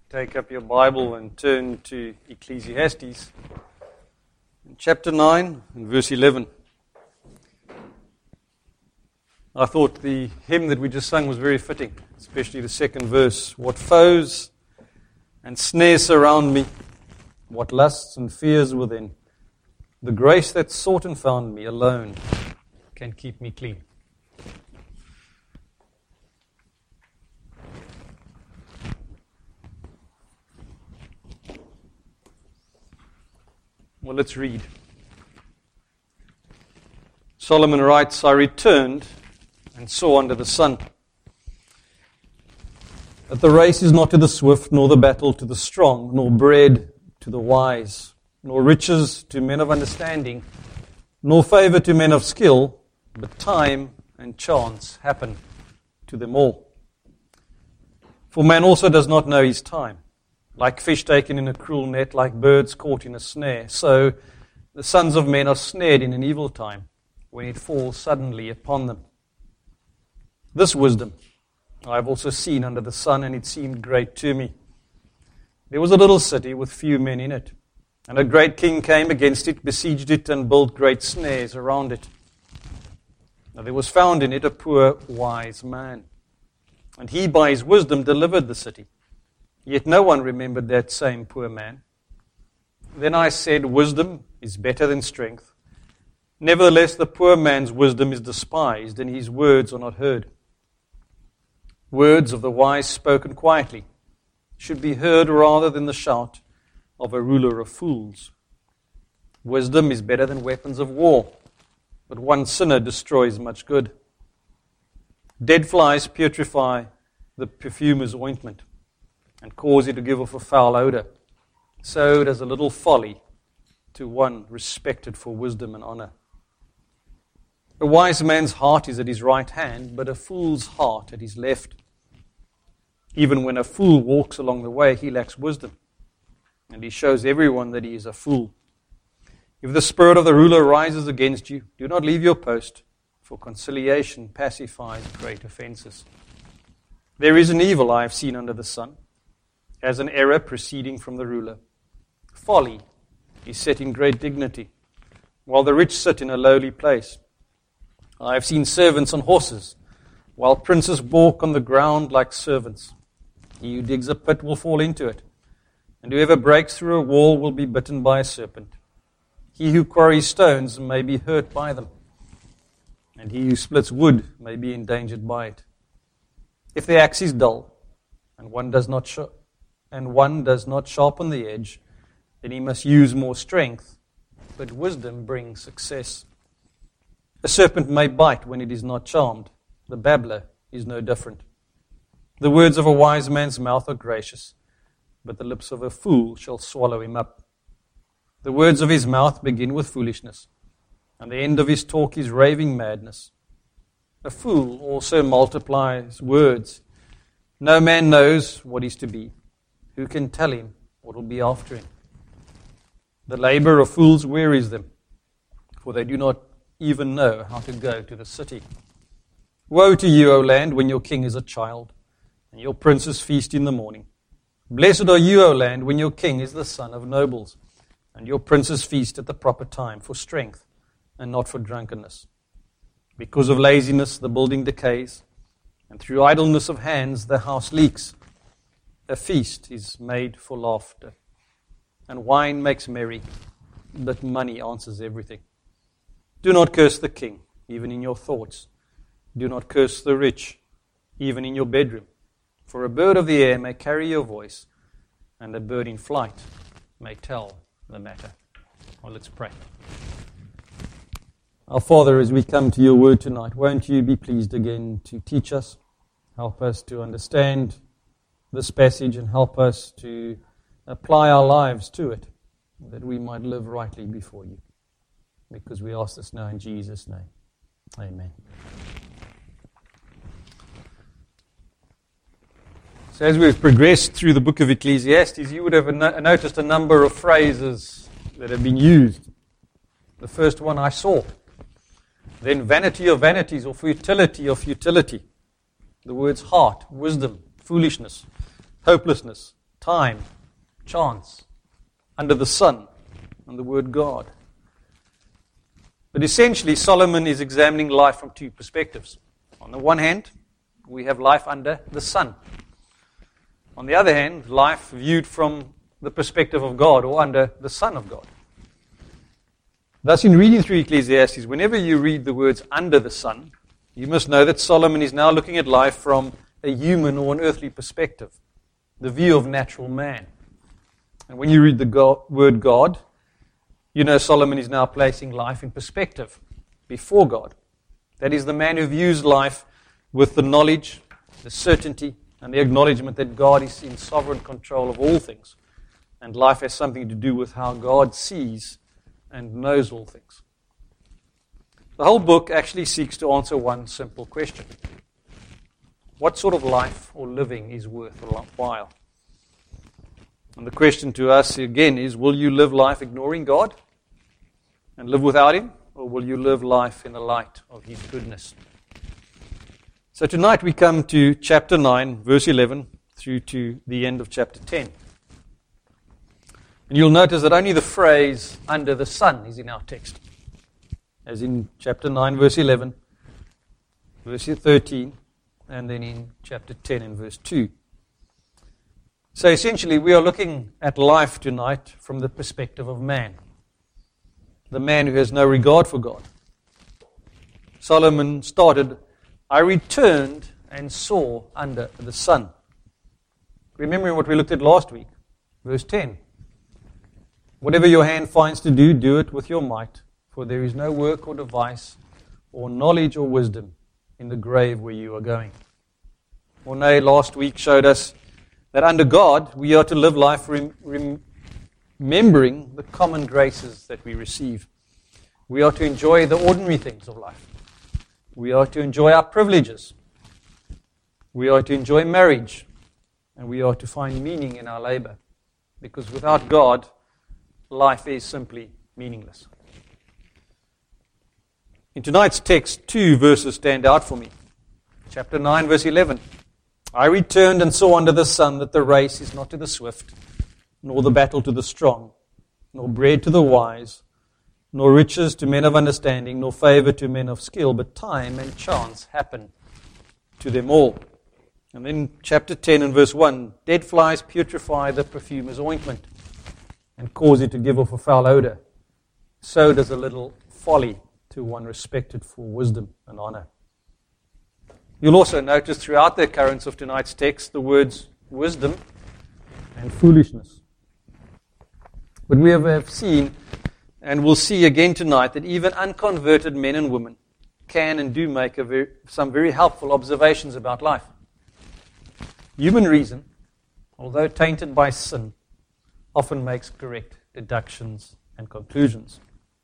Take up your Bible and turn to Ecclesiastes, in chapter 9 and verse 11. I thought the hymn that we just sung was very fitting, especially the second verse. What foes and snares surround me, what lusts and fears within. The grace that sought and found me alone can keep me clean. Well, let's read. Solomon writes, I returned and saw under the sun that the race is not to the swift, nor the battle to the strong, nor bread to the wise, nor riches to men of understanding, nor favor to men of skill, but time and chance happen to them all. For man also does not know his time. Like fish taken in a cruel net, like birds caught in a snare, so the sons of men are snared in an evil time, when it falls suddenly upon them. This wisdom I have also seen under the sun, and it seemed great to me. There was a little city with few men in it, and a great king came against it, besieged it, and built great snares around it. Now there was found in it a poor, wise man, and he by his wisdom delivered the city. Yet no one remembered that same poor man. Then I said, wisdom is better than strength. Nevertheless, the poor man's wisdom is despised, and his words are not heard. Words of the wise spoken quietly should be heard rather than the shout of a ruler of fools. Wisdom is better than weapons of war, but one sinner destroys much good. Dead flies putrefy the perfumer's ointment, and cause it to give off a foul odor. So does a little folly to one respected for wisdom and honor. A wise man's heart is at his right hand, but a fool's heart at his left. Even when a fool walks along the way, he lacks wisdom, and he shows everyone that he is a fool. If the spirit of the ruler rises against you, do not leave your post, for conciliation pacifies great offenses. There is an evil I have seen under the sun, as an error proceeding from the ruler. Folly is set in great dignity, while the rich sit in a lowly place. I have seen servants on horses, while princes walk on the ground like servants. He who digs a pit will fall into it, and whoever breaks through a wall will be bitten by a serpent. He who quarries stones may be hurt by them, and he who splits wood may be endangered by it. If the axe is dull, and one does not sharpen the edge, then he must use more strength, but wisdom brings success. A serpent may bite when it is not charmed. The babbler is no different. The words of a wise man's mouth are gracious, but the lips of a fool shall swallow him up. The words of his mouth begin with foolishness, and the end of his talk is raving madness. A fool also multiplies words. No man knows what is to be. Who can tell him what will be after him? The labor of fools wearies them, for they do not even know how to go to the city. Woe to you, O land, when your king is a child, and your princes feast in the morning. Blessed are you, O land, when your king is the son of nobles, and your princes feast at the proper time for strength, and not for drunkenness. Because of laziness the building decays, and through idleness of hands the house leaks. A feast is made for laughter, and wine makes merry, but money answers everything. Do not curse the king, even in your thoughts. Do not curse the rich, even in your bedroom. For a bird of the air may carry your voice, and a bird in flight may tell the matter. Well, let's pray. Our Father, as we come to your word tonight, won't you be pleased again to teach us, help us to understand this passage and help us to apply our lives to it, that we might live rightly before you. Because we ask this now in Jesus' name. Amen. So as we've progressed through the book of Ecclesiastes, you would have noticed a number of phrases that have been used. The first one, I saw. Then vanity of vanities, or futility of futility. The words heart, wisdom, foolishness, hopelessness, time, chance, under the sun, and the word God. But essentially, Solomon is examining life from two perspectives. On the one hand, we have life under the sun. On the other hand, life viewed from the perspective of God, or under the Son of God. Thus, in reading through Ecclesiastes, whenever you read the words under the sun, you must know that Solomon is now looking at life from a human or an earthly perspective, the view of natural man. And when you read the word God, you know Solomon is now placing life in perspective before God. That is, the man who views life with the knowledge, the certainty, and the acknowledgement that God is in sovereign control of all things. And life has something to do with how God sees and knows all things. The whole book actually seeks to answer one simple question. What sort of life or living is worthwhile? And the question to us again is, will you live life ignoring God and live without Him? Or will you live life in the light of His goodness? So tonight we come to chapter 9, verse 11, through to the end of chapter 10. And you'll notice that only the phrase under the sun is in our text. As in chapter 9, verse 11, verse 13, and then in chapter 10 and verse 2. So essentially we are looking at life tonight from the perspective of man. The man who has no regard for God. Solomon started, I returned and saw under the sun. Remembering what we looked at last week, verse 10. Whatever your hand finds to do, do it with your might, for there is no work or device or knowledge or wisdom in the grave where you are going. Mornay last week showed us that under God we are to live life remembering the common graces that we receive. We are to enjoy the ordinary things of life. We are to enjoy our privileges. We are to enjoy marriage. And we are to find meaning in our labor. Because without God, life is simply meaningless. In tonight's text, two verses stand out for me. Chapter 9, verse 11. I returned and saw under the sun that the race is not to the swift, nor the battle to the strong, nor bread to the wise, nor riches to men of understanding, nor favor to men of skill, but time and chance happen to them all. And then chapter 10 and verse 1, dead flies putrefy the perfumer's ointment and cause it to give off a foul odor. So does a little folly to one respected for wisdom and honor. You'll also notice throughout the occurrence of tonight's text the words wisdom and foolishness. But we have seen, and we'll see again tonight, that even unconverted men and women can and do make some very helpful observations about life. Human reason, although tainted by sin, often makes correct deductions and conclusions.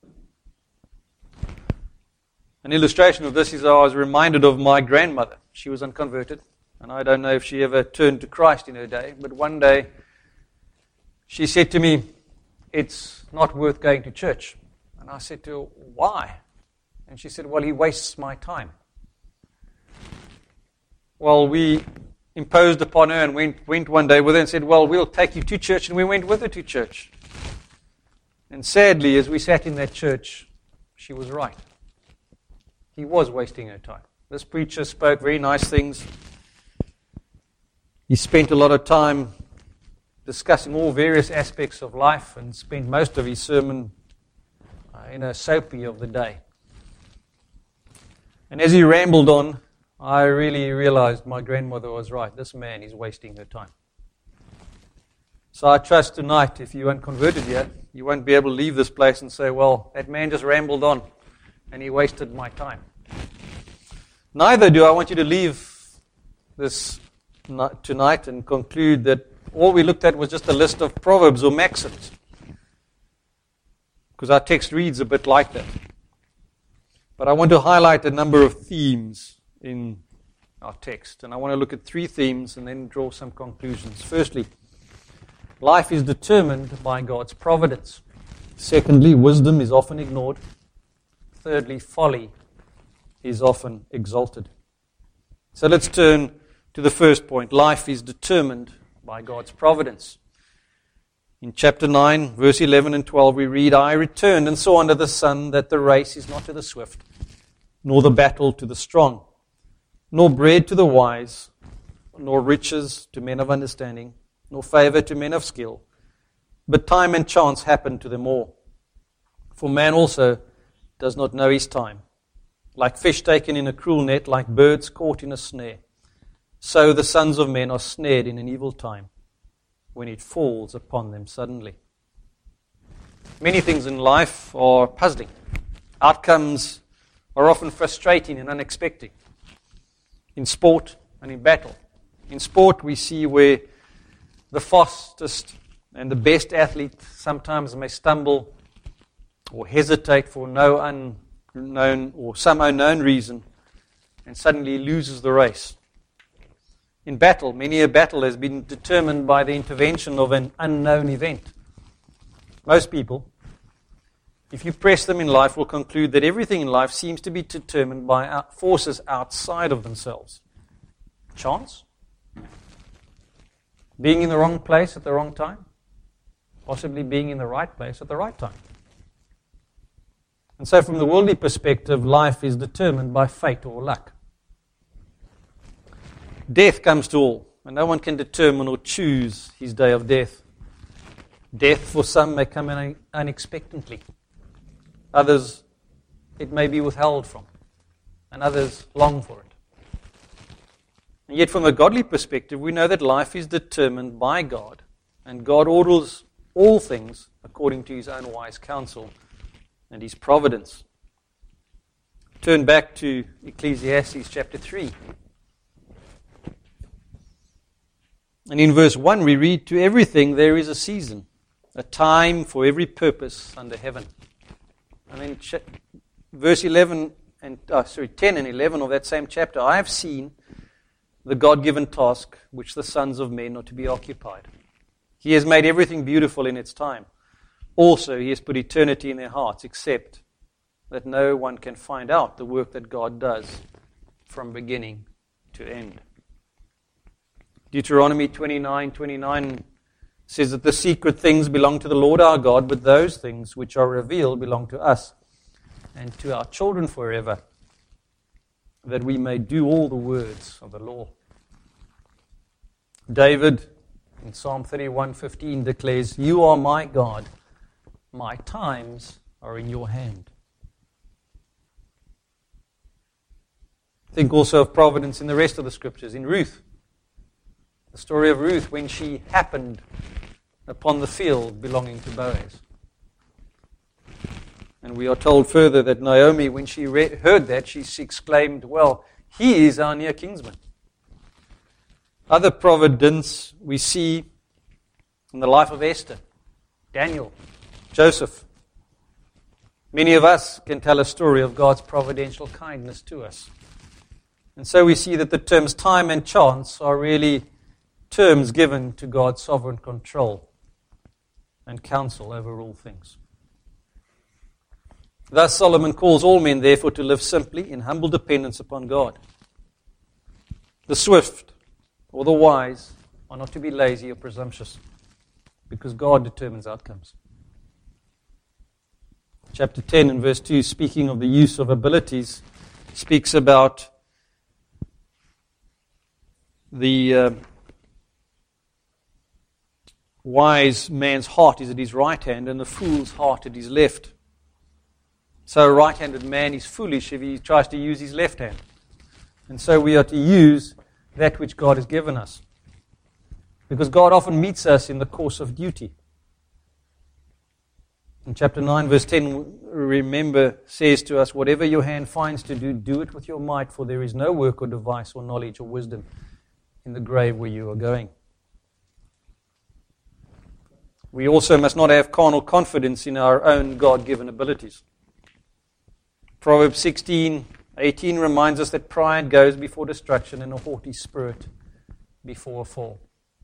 An illustration of this is I was reminded of my grandmother. She was unconverted, and I don't know if she ever turned to Christ in her day, but one day she said to me, it's not worth going to church. And I said to her, why? And she said, well, he wastes my time. Well, we imposed upon her and went one day with her and said, well, we'll take you to church, and we went with her to church. And sadly, as we sat in that church, she was right. He was wasting her time. This preacher spoke very nice things. He spent a lot of time discussing all various aspects of life and spent most of his sermon in a soapy of the day. And as he rambled on, I really realized my grandmother was right. This man is wasting her time. So I trust tonight, if you're unconverted yet, you won't be able to leave this place and say, well, that man just rambled on and he wasted my time. Neither do I want you to leave this tonight and conclude that all we looked at was just a list of proverbs or maxims. Because our text reads a bit like that. But I want to highlight a number of themes in our text. And I want to look at three themes and then draw some conclusions. Firstly, life is determined by God's providence. Secondly, wisdom is often ignored. Thirdly, folly is often exalted. So let's turn to the first point. Life is determined by God's providence. In chapter 9, verse 11 and 12, we read, I returned and saw under the sun that the race is not to the swift, nor the battle to the strong, nor bread to the wise, nor riches to men of understanding, nor favor to men of skill, but time and chance happen to them all. For man also does not know his time. Like fish taken in a cruel net, like birds caught in a snare, so the sons of men are snared in an evil time, when it falls upon them suddenly. Many things in life are puzzling. Outcomes are often frustrating and unexpected. In sport and in battle. In sport, we see where the fastest and the best athlete sometimes may stumble or hesitate for no unknown or some unknown reason and suddenly loses the race. In battle, many a battle has been determined by the intervention of an unknown event. Most people, if you press them in life, will conclude that everything in life seems to be determined by forces outside of themselves. Chance? Being in the wrong place at the wrong time? Possibly being in the right place at the right time. And so from the worldly perspective, life is determined by fate or luck. Death comes to all, and no one can determine or choose his day of death. Death for some may come in unexpectedly. Others, it may be withheld from, and others long for it. And yet from a godly perspective, we know that life is determined by God, and God orders all things according to his own wise counsel and his providence. Turn back to Ecclesiastes chapter 3. And in verse 1 we read, to everything there is a season, a time for every purpose under heaven. And then verse 10 and 11 of that same chapter, I have seen the God-given task which the sons of men are to be occupied. He has made everything beautiful in its time. Also, he has put eternity in their hearts, except that no one can find out the work that God does from beginning to end. Deuteronomy 29:29 says that the secret things belong to the Lord our God, but those things which are revealed belong to us and to our children forever, that we may do all the words of the law. David in Psalm 31:15 declares, you are my God, my times are in your hand. Think also of providence in the rest of the scriptures. In Ruth, the story of Ruth when she happened upon the field belonging to Boaz. And we are told further that Naomi, when she heard that, she exclaimed, well, he is our near kinsman. Other providence we see in the life of Esther, Daniel, Joseph. Many of us can tell a story of God's providential kindness to us. And so we see that the terms time and chance are really terms given to God's sovereign control and counsel over all things. Thus Solomon calls all men therefore to live simply in humble dependence upon God. The swift or the wise are not to be lazy or presumptuous, because God determines outcomes. Chapter 10 and verse 2, speaking of the use of abilities, speaks about the wise man's heart is at his right hand and the fool's heart at his left. So a right-handed man is foolish if he tries to use his left hand. And so we are to use that which God has given us. Because God often meets us in the course of duty. In chapter 9, verse 10, remember, says to us, whatever your hand finds to do, do it with your might, for there is no work or device or knowledge or wisdom in the grave where you are going. We also must not have carnal confidence in our own God-given abilities. Proverbs 16:18 reminds us that pride goes before destruction and a haughty spirit before a fall.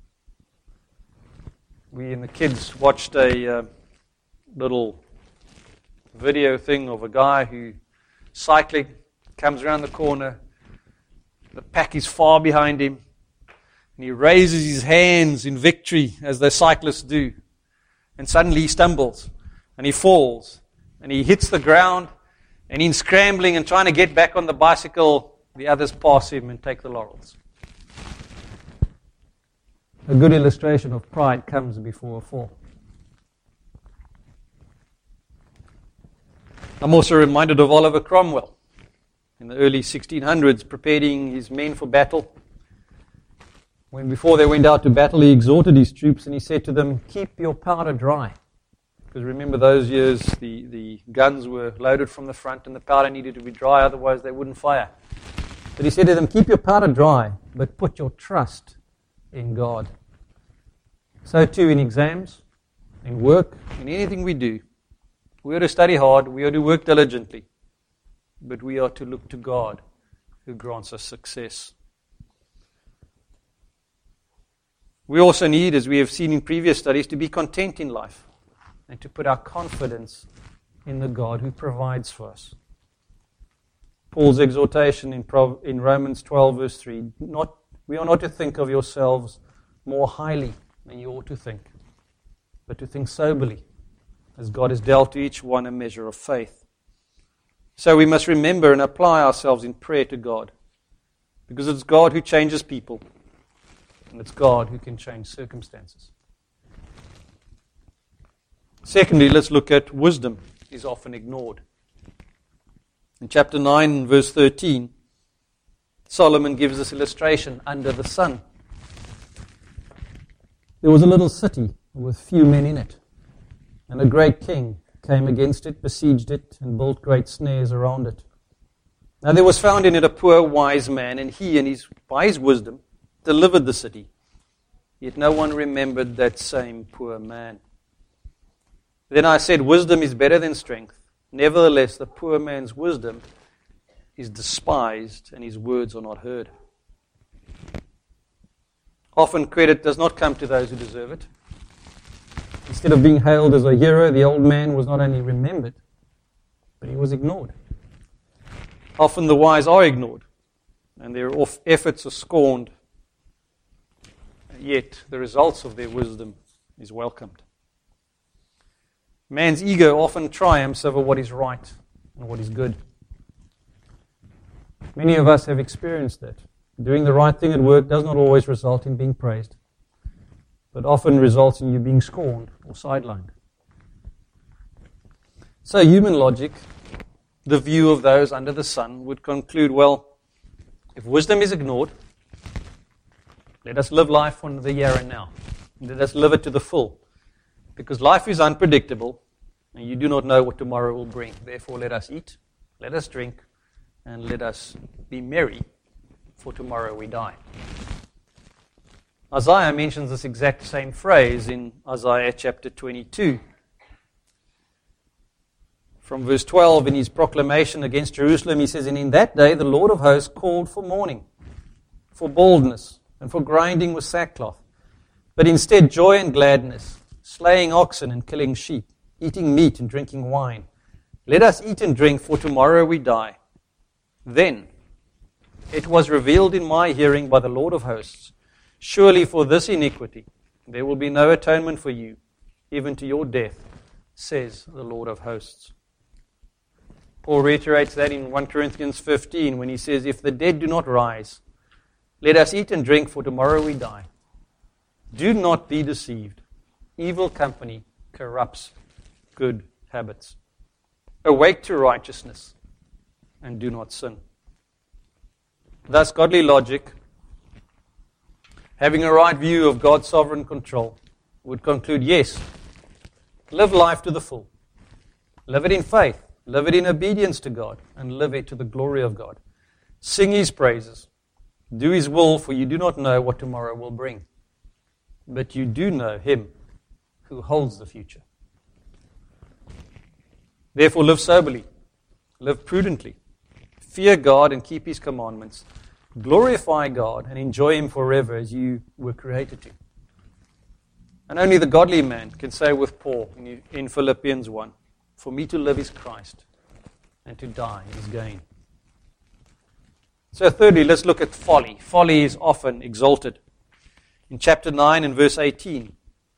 We and the kids watched a little video thing of a guy who cycling, comes around the corner, the pack is far behind him, And he raises his hands in victory, as the cyclists do. And suddenly he stumbles, and he falls, and he hits the ground, and in scrambling and trying to get back on the bicycle, the others pass him and take the laurels. A good illustration of pride comes before a fall. I'm also reminded of Oliver Cromwell in the early 1600s, preparing his men for battle. When before they went out to battle, he exhorted his troops and he said to them, keep your powder dry. Because remember those years, the guns were loaded from the front and the powder needed to be dry, otherwise they wouldn't fire. But he said to them, keep your powder dry, but put your trust in God. So too in exams, in work, in anything we do. We are to study hard, we are to work diligently, but we are to look to God who grants us success. We also need, as we have seen in previous studies, to be content in life and to put our confidence in the God who provides for us. Paul's exhortation in Romans 12 verse 3, we are not to think of yourselves more highly than you ought to think, but to think soberly, as God has dealt to each one a measure of faith. So we must remember and apply ourselves in prayer to God, because it's God who changes people, and it's God who can change circumstances. Secondly, let's look at wisdom is often ignored. In chapter 9, verse 13, Solomon gives this illustration under the sun. There was a little city with few men in it, and a great king came against it, besieged it, and built great snares around it. Now there was found in it a poor wise man, and he, by his wisdom, delivered the city. Yet no one remembered that same poor man. Then I said, wisdom is better than strength. Nevertheless, the poor man's wisdom is despised, and his words are not heard. Often credit does not come to those who deserve it. Instead of being hailed as a hero, the old man was not only remembered, but he was ignored. Often the wise are ignored, and their efforts are scorned, yet the results of their wisdom is welcomed. Man's ego often triumphs over what is right and what is good. Many of us have experienced that. Doing the right thing at work does not always result in being praised, but often results in you being scorned or sidelined. So human logic, the view of those under the sun, would conclude, well, if wisdom is ignored, let us live life on the here and now. Let us live it to the full. Because life is unpredictable, and you do not know what tomorrow will bring. Therefore, let us eat, let us drink, and let us be merry, for tomorrow we die. Isaiah mentions this exact same phrase in Isaiah chapter 22. From verse 12, in his proclamation against Jerusalem, he says, and in that day the Lord of hosts called for mourning, for baldness, and for grinding with sackcloth, but instead joy and gladness, slaying oxen and killing sheep, eating meat and drinking wine. Let us eat and drink, for tomorrow we die. Then it was revealed in my hearing by the Lord of hosts, surely for this iniquity there will be no atonement for you, even to your death, says the Lord of hosts. Paul reiterates that in 1 Corinthians 15 when he says, if the dead do not rise, let us eat and drink, for tomorrow we die. Do not be deceived. Evil company corrupts good habits. Awake to righteousness and do not sin. Thus, godly logic, having a right view of God's sovereign control, would conclude, yes, live life to the full. Live it in faith. Live it in obedience to God. And live it to the glory of God. Sing His praises. Do His will, for you do not know what tomorrow will bring. But you do know Him who holds the future. Therefore, live soberly. Live prudently. Fear God and keep His commandments. Glorify God and enjoy Him forever as you were created to. And only the godly man can say with Paul in Philippians 1, for me to live is Christ, and to die is gain. So thirdly, let's look at folly. Folly is often exalted. In chapter 9 and verse 18.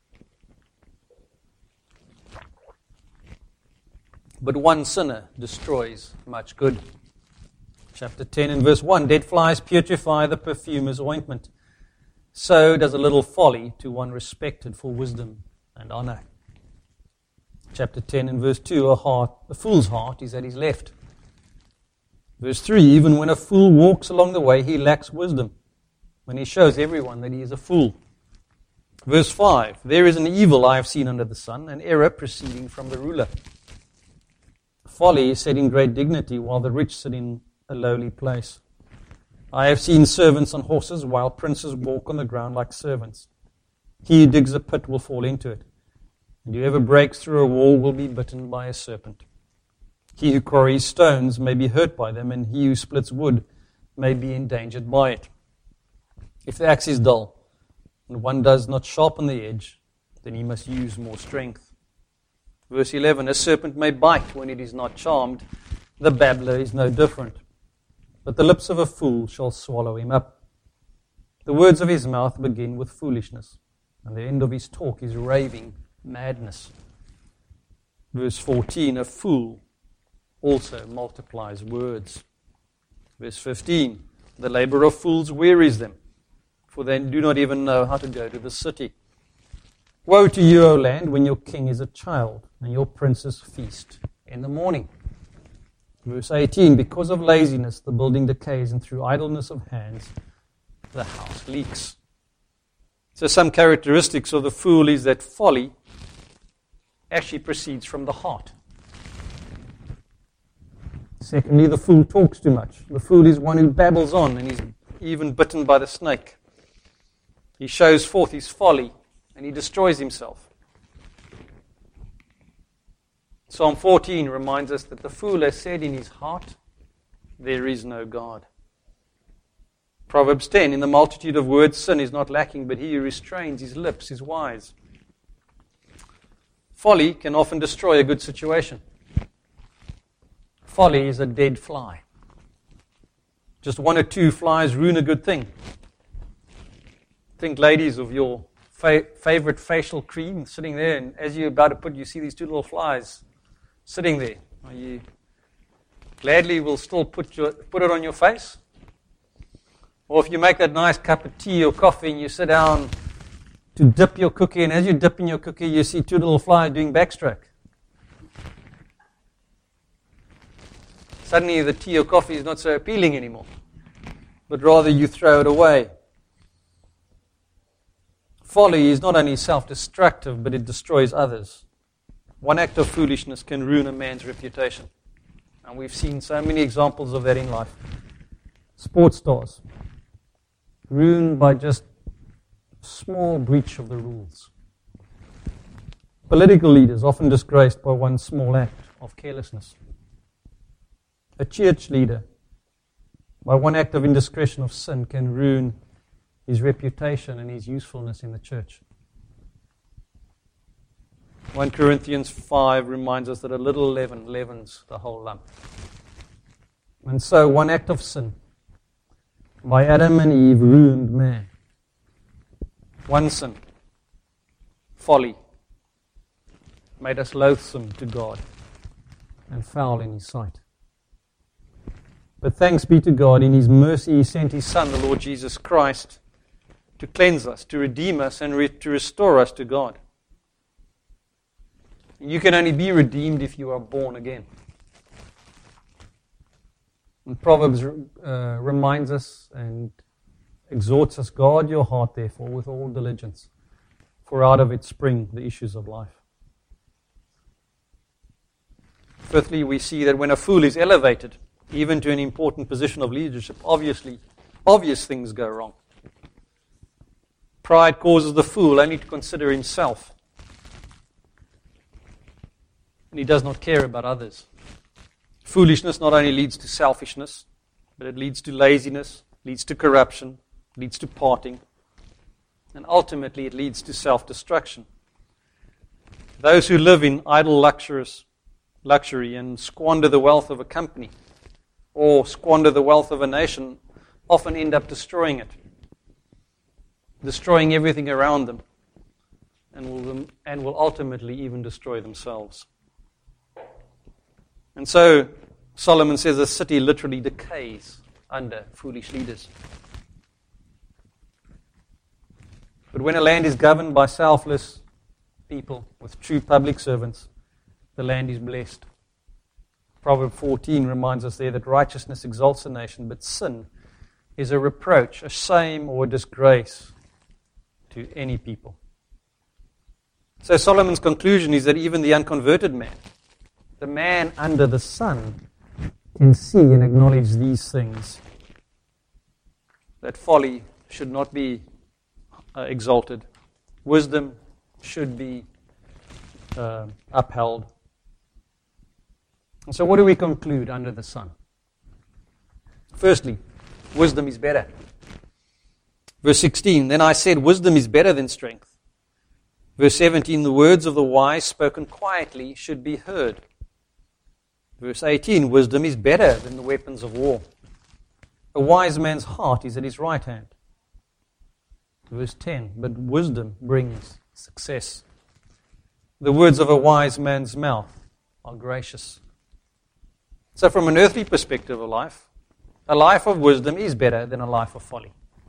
But one sinner destroys much good. Chapter 10 and verse 1. Dead flies purify the perfumer's ointment. So does a little folly to one respected for wisdom and honor. Chapter 10 and verse 2. A fool's heart is at his left. Verse 3. Even when a fool walks along the way, he lacks wisdom, when he shows everyone that he is a fool. Verse 5. There is an evil I have seen under the sun, an error proceeding from the ruler. Folly is set in great dignity, while the rich sit in a lowly place. I have seen servants on horses, while princes walk on the ground like servants. He who digs a pit will fall into it, and whoever breaks through a wall will be bitten by a serpent. He who quarries stones may be hurt by them, and he who splits wood may be endangered by it. If the axe is dull, and one does not sharpen the edge, then he must use more strength. Verse 11, a serpent may bite when it is not charmed. The babbler is no different, but the lips of a fool shall swallow him up. The words of his mouth begin with foolishness, and the end of his talk is raving madness. Verse 14, a fool also multiplies words. Verse 15, the labor of fools wearies them, for they do not even know how to go to the city. Woe to you, O land, when your king is a child, and your princes feast in the morning. Verse 18, because of laziness the building decays, and through idleness of hands the house leaks. So some characteristics of the fool is that folly actually proceeds from the heart. Secondly, the fool talks too much. The fool is one who babbles on, and he's even bitten by the snake. He shows forth his folly, and he destroys himself. Psalm 14 reminds us that the fool has said in his heart, there is no God. Proverbs 10, in the multitude of words sin is not lacking, but he who restrains his lips is wise. Folly can often destroy a good situation. Folly is a dead fly. Just one or two flies ruin a good thing. Think, ladies, of your favorite facial cream sitting there, and as you're about to put, you see these two little flies sitting there. Are you gladly will still put it on your face? Or if you make that nice cup of tea or coffee and you sit down to dip your cookie, and as you're dipping your cookie, you see two little flies doing backstroke. Suddenly the tea or coffee is not so appealing anymore, but rather you throw it away. Folly is not only self-destructive, but it destroys others. One act of foolishness can ruin a man's reputation. And we've seen so many examples of that in life. Sports stars, ruined by just a small breach of the rules. Political leaders, often disgraced by one small act of carelessness. A church leader, by one act of indiscretion of sin, can ruin his reputation and his usefulness in the church. 1 Corinthians 5 reminds us that a little leaven leavens the whole lump. And so one act of sin by Adam and Eve ruined man. One sin, folly, made us loathsome to God and foul in His sight. But thanks be to God, in His mercy He sent His Son, the Lord Jesus Christ, to cleanse us, to redeem us, and to restore us to God. You can only be redeemed if you are born again. And Proverbs reminds us and exhorts us, guard your heart therefore with all diligence, for out of it spring the issues of life. Fifthly, we see that when a fool is elevated, even to an important position of leadership, obvious things go wrong. Pride causes the fool only to consider himself, and he does not care about others. Foolishness not only leads to selfishness, but it leads to laziness, leads to corruption, leads to parting, and ultimately it leads to self-destruction. Those who live in idle luxury and squander the wealth of a company or squander the wealth of a nation often end up destroying it. destroying everything around them, and will ultimately even destroy themselves. And so Solomon says a city literally decays under foolish leaders. But when a land is governed by selfless people with true public servants, the land is blessed. Proverbs 14 reminds us there that righteousness exalts a nation, but sin is a reproach, a shame, or a disgrace to any people. So Solomon's conclusion is that even the unconverted man, the man under the sun, can see and acknowledge these things. That folly should not be exalted. Wisdom should be upheld. And so what do we conclude under the sun? Firstly, wisdom is better. Verse 16, then I said, wisdom is better than strength. Verse 17, the words of the wise spoken quietly should be heard. Verse 18, wisdom is better than the weapons of war. A wise man's heart is at his right hand. Verse 10, but wisdom brings success. The words of a wise man's mouth are gracious. So from an earthly perspective of life, a life of wisdom is better than a life of folly.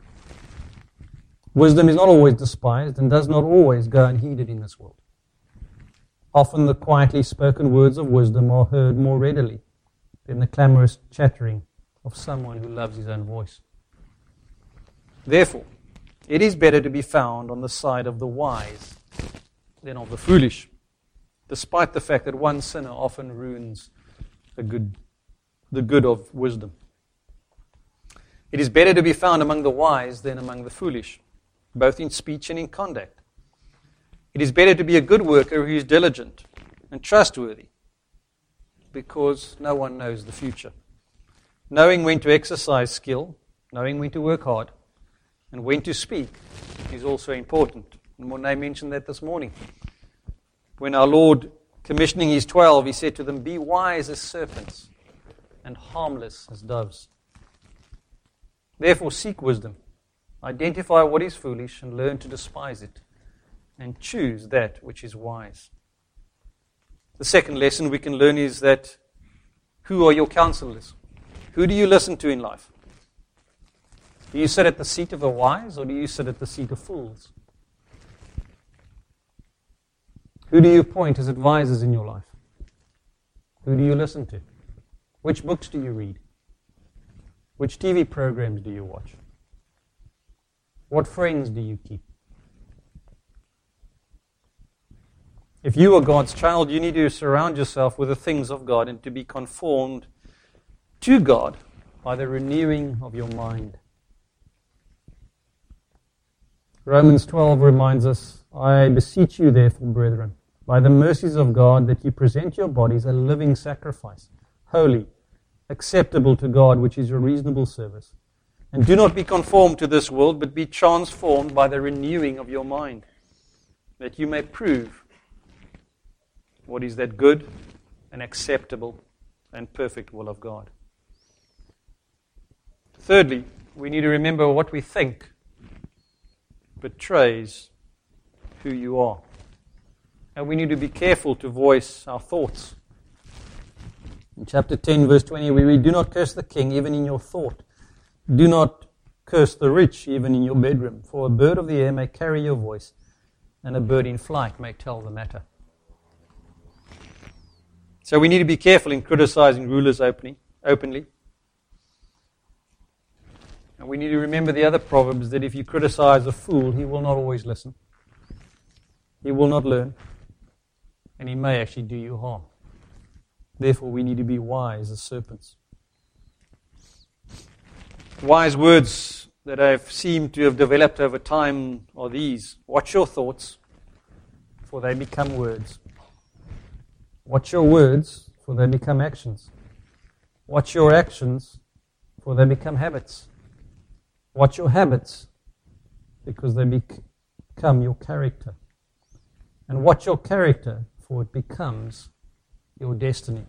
Wisdom is not always despised and does not always go unheeded in this world. Often the quietly spoken words of wisdom are heard more readily than the clamorous chattering of someone who loves his own voice. Therefore, it is better to be found on the side of the wise than of the foolish, despite the fact that one sinner often ruins the good of wisdom. It is better to be found among the wise than among the foolish, both in speech and in conduct. It is better to be a good worker who is diligent and trustworthy, because no one knows the future. Knowing when to exercise skill, knowing when to work hard, and when to speak is also important. And Mornay mentioned that this morning. When our Lord, commissioning His 12, He said to them, be wise as serpents and harmless as doves. Therefore seek wisdom. Identify what is foolish and learn to despise it, and choose that which is wise. The second lesson we can learn is that who are your counselors? Who do you listen to in life? Do you sit at the seat of the wise, or do you sit at the seat of fools? Who do you appoint as advisors in your life? Who do you listen to? Which books do you read? Which TV programs do you watch? What friends do you keep? If you are God's child, you need to surround yourself with the things of God and to be conformed to God by the renewing of your mind. Romans 12 reminds us, I beseech you therefore, brethren, by the mercies of God, that you present your bodies a living sacrifice, holy, acceptable to God, which is your reasonable service. And do not be conformed to this world, but be transformed by the renewing of your mind, that you may prove what is that good and acceptable and perfect will of God. Thirdly, we need to remember what we think betrays who you are. And we need to be careful to voice our thoughts. In chapter 10, verse 20, we read, do not curse the king even in your thought. Do not curse the rich even in your bedroom. For a bird of the air may carry your voice, and a bird in flight may tell the matter. So we need to be careful in criticizing rulers openly. And we need to remember the other proverbs, that if you criticize a fool, he will not always listen. He will not learn. And he may actually do you harm. Therefore, we need to be wise as serpents. Wise words that have seemed to have developed over time are these. Watch your thoughts, for they become words. Watch your words, for they become actions. Watch your actions, for they become habits. Watch your habits, because they become your character. And watch your character, for it becomes your destiny.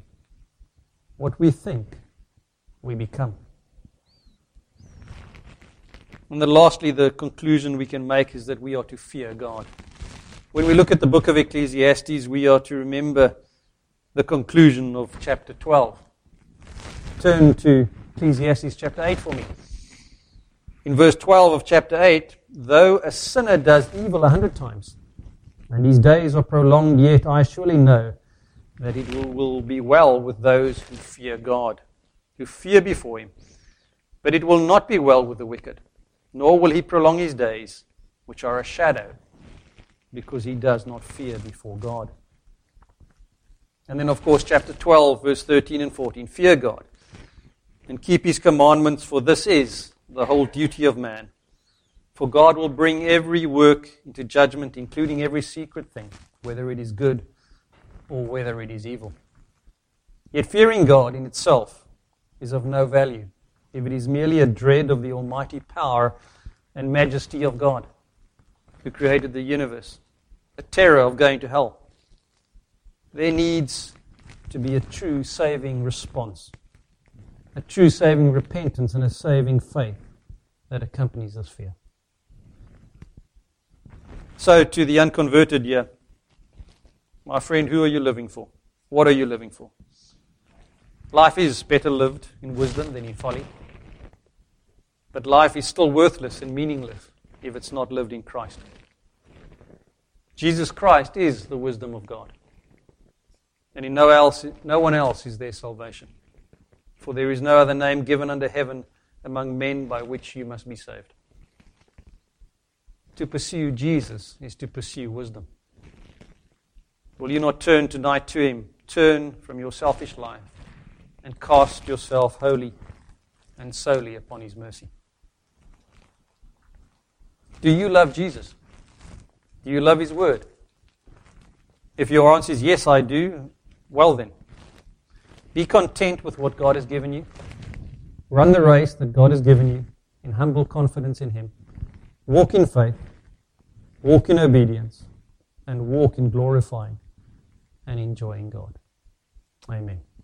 What we think, we become. And then lastly, the conclusion we can make is that we are to fear God. When we look at the book of Ecclesiastes, we are to remember the conclusion of chapter 12. Turn to Ecclesiastes chapter 8 for me. In verse 12 of chapter 8, though a sinner does evil 100 times, and his days are prolonged, yet I surely know that it will be well with those who fear God, who fear before him. But it will not be well with the wicked, nor will he prolong his days, which are a shadow, because he does not fear before God. And then, of course, chapter 12, verse 13 and 14, fear God, and keep his commandments, for this is the whole duty of man. For God will bring every work into judgment, including every secret thing, whether it is good or whether it is evil. Yet fearing God in itself is of no value if it is merely a dread of the almighty power and majesty of God, who created the universe, a terror of going to hell. There needs to be a true saving response, a true saving repentance, and a saving faith that accompanies this fear. So, to the unconverted here, my friend, who are you living for? What are you living for? Life is better lived in wisdom than in folly. But life is still worthless and meaningless if it's not lived in Christ. Jesus Christ is the wisdom of God. And in no one else is there salvation. For there is no other name given under heaven among men by which you must be saved. To pursue Jesus is to pursue wisdom. Will you not turn tonight to Him? Turn from your selfish life and cast yourself wholly and solely upon His mercy. Do you love Jesus? Do you love His Word? If your answer is yes, I do, well then, be content with what God has given you. Run the race that God has given you in humble confidence in Him. Walk in faith, walk in obedience, and walk in glorifying and enjoying God. Amen.